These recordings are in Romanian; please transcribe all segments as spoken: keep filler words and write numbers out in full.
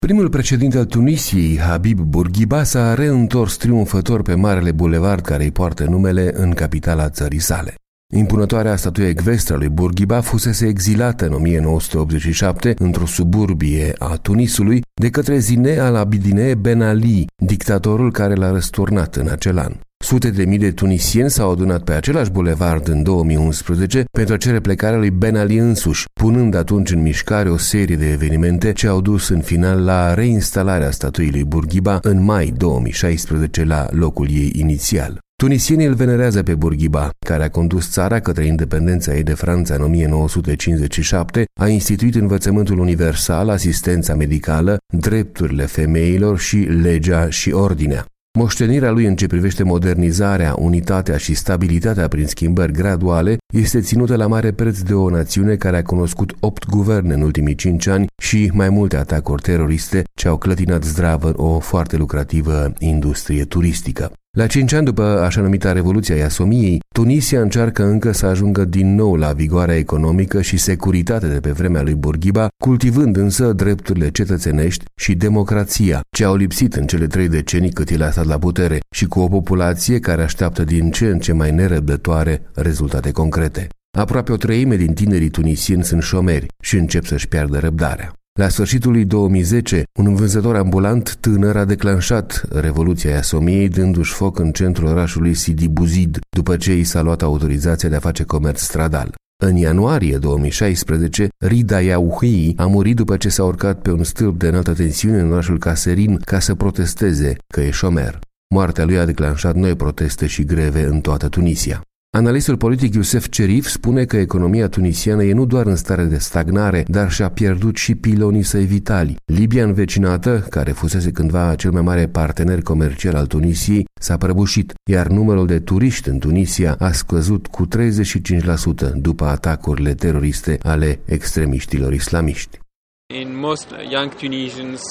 Primul președinte al Tunisiei, Habib Bourguiba, s-a reîntors triumfător pe marele bulevard care îi poartă numele în capitala țării sale. Impunătoarea statuie ecvestră a lui Bourguiba fusese exilată în o mie nouă sute optzeci și șapte într-o suburbie a Tunisului de către Zine al-Abidine Ben Ali, dictatorul care l-a răsturnat în acel an. Sute de mii de tunisieni s-au adunat pe același bulevard în două mii unsprezece pentru a cere plecarea lui Ben Ali însuși, punând atunci în mișcare o serie de evenimente ce au dus în final la reinstalarea statuii lui Bourguiba în mai două mii șaisprezece la locul ei inițial. Tunisienii îl venerează pe Bourguiba, care a condus țara către independența ei de Franța în o mie nouă sute cincizeci și șapte, a instituit învățământul universal, asistența medicală, drepturile femeilor și legea și ordinea. Moștenirea lui în ce privește modernizarea, unitatea și stabilitatea prin schimbări graduale este ținută la mare preț de o națiune care a cunoscut opt guverne în ultimii cinci ani și mai multe atacuri teroriste ce au clătinat zdravă o foarte lucrativă industrie turistică. La cinci ani după așa numita Revoluția Iasomiei, Tunisia încearcă încă să ajungă din nou la vigoarea economică și securitate de pe vremea lui Bourguiba, cultivând însă drepturile cetățenești și democrația, ce au lipsit în cele trei decenii cât el a stat la putere, și cu o populație care așteaptă din ce în ce mai nerăbdătoare rezultate concrete. Aproape o treime din tinerii tunisieni sunt șomeri și încep să-și piardă răbdarea. La sfârșitul lui două mii zece, un vânzător ambulant tânăr a declanșat Revoluția Iasomiei dându-și foc în centrul orașului Sidi Bouzid, după ce i s-a luat autorizația de a face comerț stradal. În ianuarie două mii șaisprezece, Rida Yaouhi a murit după ce s-a urcat pe un stâlp de înaltă tensiune în orașul Kasserine ca să protesteze că e șomer. Moartea lui a declanșat noi proteste și greve în toată Tunisia. Analistul politic Youssef Cherif spune că economia tunisiană e nu doar în stare de stagnare, dar și-a pierdut și pilonii săi vitali. Libia învecinată, care fusese cândva cel mai mare partener comercial al Tunisiei, s-a prăbușit, iar numărul de turiști în Tunisia a scăzut cu treizeci și cinci la sută după atacurile teroriste ale extremiștilor islamiști. In most young Tunisians,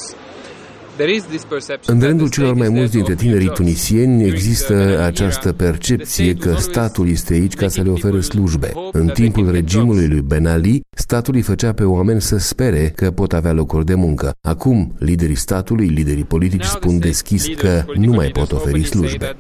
în rândul celor mai mulți dintre tinerii tunisieni există această percepție că statul este aici ca să le ofere slujbe. În timpul regimului lui Ben Ali, statul îi făcea pe oameni să spere că pot avea locuri de muncă. Acum, liderii statului, liderii politici spun deschis că nu mai pot oferi slujbe.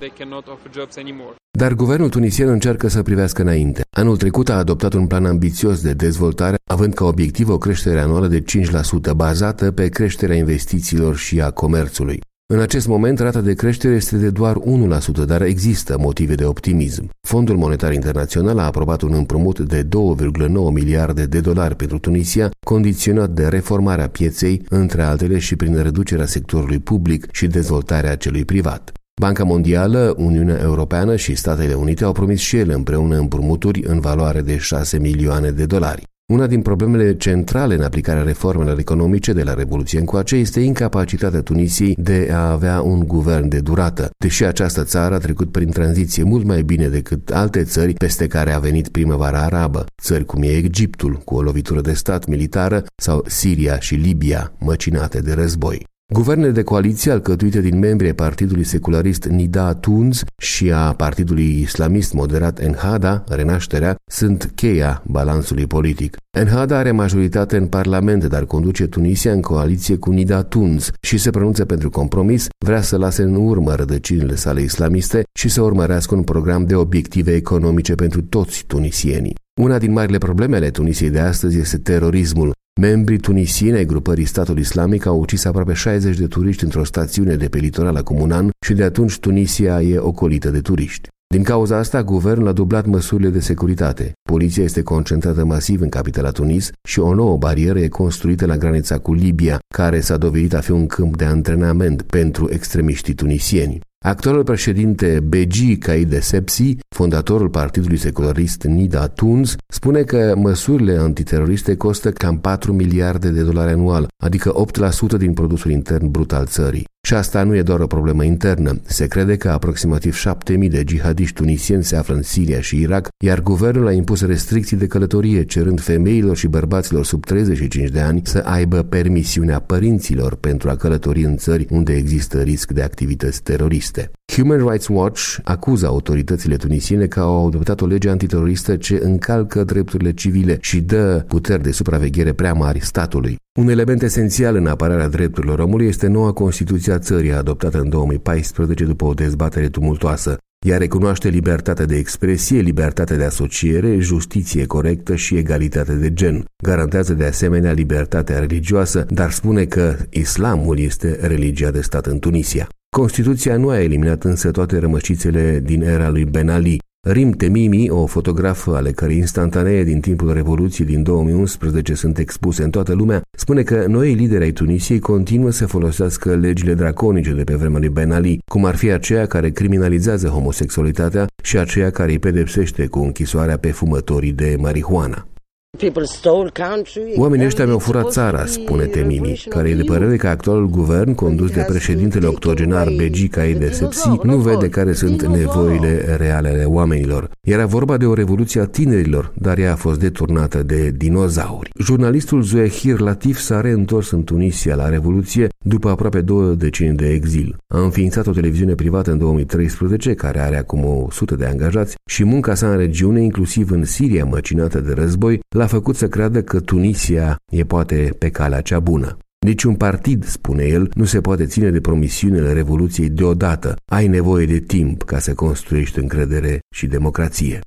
Dar guvernul tunisian încearcă să privească înainte. Anul trecut a adoptat un plan ambițios de dezvoltare, având ca obiectiv o creștere anuală de cinci la sută, bazată pe creșterea investițiilor și a comerțului. În acest moment, rata de creștere este de doar unu la sută, dar există motive de optimism. Fondul Monetar Internațional a aprobat un împrumut de două virgulă nouă miliarde de dolari pentru Tunisia, condiționat de reformarea pieței, între altele și prin reducerea sectorului public și dezvoltarea celui privat. Banca Mondială, Uniunea Europeană și Statele Unite au promis și ele împreună împrumuturi în valoare de șase milioane de dolari. Una din problemele centrale în aplicarea reformelor economice de la Revoluție încoace este incapacitatea Tunisiei de a avea un guvern de durată, deși această țară a trecut prin tranziție mult mai bine decât alte țări peste care a venit primăvara arabă, țări cum e Egiptul, cu o lovitură de stat militară, sau Siria și Libia, măcinate de război. Guvernele de coaliție alcătuite din membrii ai partidului secularist Nida Tounes și a partidului islamist moderat Ennahda, Renașterea, sunt cheia balansului politic. Ennahda are majoritate în parlament, dar conduce Tunisia în coaliție cu Nida Tounes și se pronunță pentru compromis, vrea să lase în urmă rădăcinile sale islamiste și să urmărească un program de obiective economice pentru toți tunisienii. Una din marile probleme ale Tunisiei de astăzi este terorismul. Membrii tunisieni ai grupării Statul Islamic au ucis aproape șaizeci de turiști într-o stațiune de pe litorala Comunan și de atunci Tunisia e ocolită de turiști. Din cauza asta, guvernul a dublat măsurile de securitate. Poliția este concentrată masiv în capitala Tunis și o nouă barieră e construită la granița cu Libia, care s-a dovedit a fi un câmp de antrenament pentru extremiștii tunisieni. Actualul președinte Beji Caid Essebsi, fondatorul partidului secularist Nida Tounes, spune că măsurile antiteroriste costă cam patru miliarde de dolari anual, adică opt la sută din produsul intern brut al țării. Și asta nu e doar o problemă internă. Se crede că aproximativ șapte mii de jihadiști tunisieni se află în Siria și Irak, iar guvernul a impus restricții de călătorie, cerând femeilor și bărbaților sub treizeci și cinci de ani să aibă permisiunea părinților pentru a călători în țări unde există risc de activități teroriste. Human Rights Watch acuză autoritățile tunisiene că au adoptat o lege antiteroristă ce încalcă drepturile civile și dă puteri de supraveghere prea mari statului. Un element esențial în apărarea drepturilor omului este noua Constituție a țării, adoptată în două mii paisprezece după o dezbatere tumultoasă. Ea recunoaște libertatea de expresie, libertatea de asociere, justiție corectă și egalitate de gen. Garantează de asemenea libertatea religioasă, dar spune că islamul este religia de stat în Tunisia. Constituția nu a eliminat însă toate rămășițele din era lui Ben Ali. Rim Temimi, o fotografă ale cărei instantanee din timpul Revoluției din două mii unsprezece sunt expuse în toată lumea, spune că noii lideri ai Tunisiei continuă să folosească legile draconice de pe vremea lui Ben Ali, cum ar fi aceea care criminalizează homosexualitatea și aceea care îi pedepsește cu închisoarea pe fumătorii de marihuana. Oamenii ăștia mi-au furat țara, spune Temimi, care e de părere că actualul guvern, condus de președintele octogenar Beji Caid Essebsi, nu vede care sunt nevoile reale ale oamenilor. Era vorba de o revoluție a tinerilor, dar ea a fost deturnată de dinozauri. Jurnalistul Zuehir Latif s-a reîntors în Tunisia la revoluție după aproape două decenii de exil. A înființat o televiziune privată în două mii treisprezece, care are acum o sută de angajați, și munca sa în regiune, inclusiv în Siria măcinată de război, l-a făcut să creadă că Tunisia e poate pe calea cea bună. Niciun partid, spune el, nu se poate ține de promisiunile Revoluției deodată. Ai nevoie de timp ca să construiești încredere și democrație.